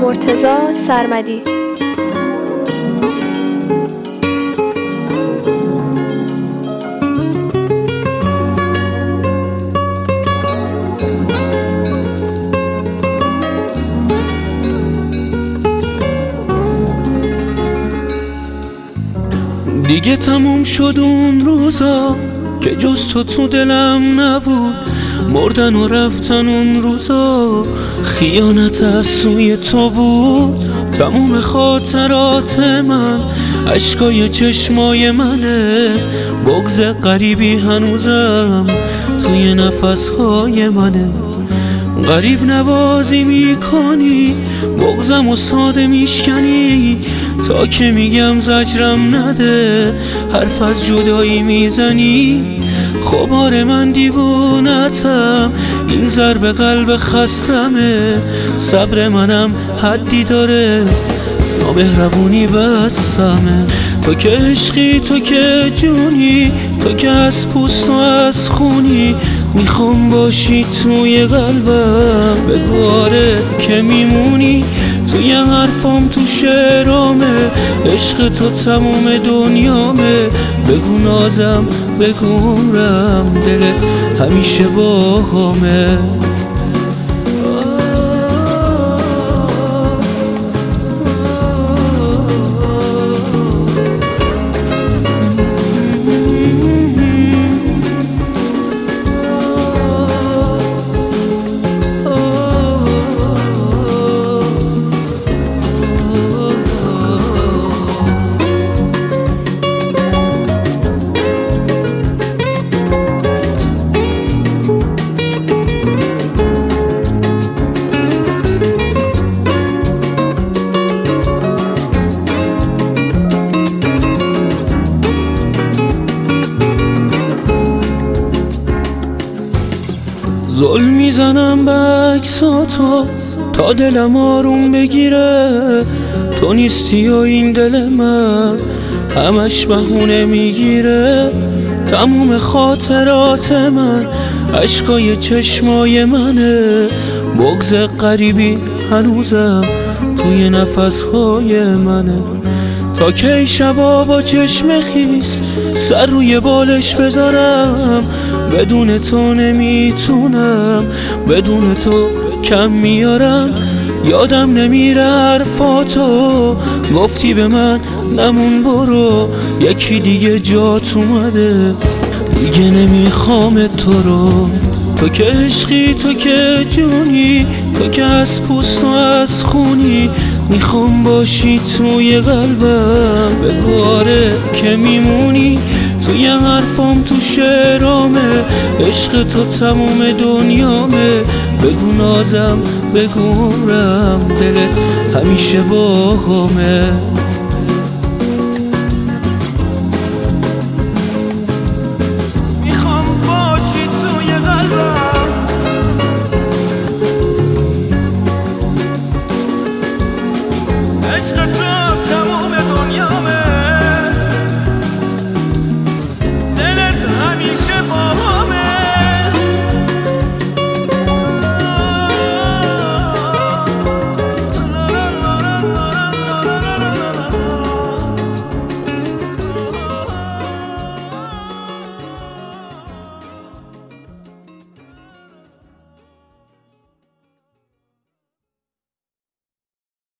مرتضی سرمدی. دیگه تموم شد اون روزا که جز تو دلم نبود، مردن و رفتن اون روزا خیانت از سوی تو بود. تموم خاطرات من اشکای چشمای منه، بغض غریبی هنوزم توی نفسهای منه. غریب نوازی میکنی، بغضم و ساده میشکنی، تا که میگم زجرم نده حرف از جدایی میزنی. خبار من دیوونتم، این ضرب قلب خستمه، صبر منم حدی داره، نامهربونی بسمه. تو که عشقی، تو که جونی، تو که از پوست و از خونی، میخوام باشی توی قلبم، بگو آره که میمونی. توی حرفام تو شعرامه، عشق تو تموم دنیامه، بگو نازم بگو عمرم، دلت همیشه با همه. ظلم میزنم به عکساتو تا دلم آروم بگیره، تو نیستی و این دل من همش بهونه میگیره. تموم خاطرات من اشکای چشمای منه، بغض غریبی هنوزم توی نفسهای منه. تا کی شبا با چشم خیس سر روی بالش بذارم، بدون تو نمیتونم، بدون تو کم میارم. یادم نمیره حرفاتو، گفتی به من نمون برو، یکی دیگه جات اومده، دیگه نمیخوام تو رو. تو که عشقی، تو که جونی، تو که از پوست و از خونی، میخوام باشی توی قلبم، بگو آره که میمونی. توی حرفام تو شعرامه، عشق تو تموم دنیامه، بگو نازم بگو عمرم، دلت همیشه با همه.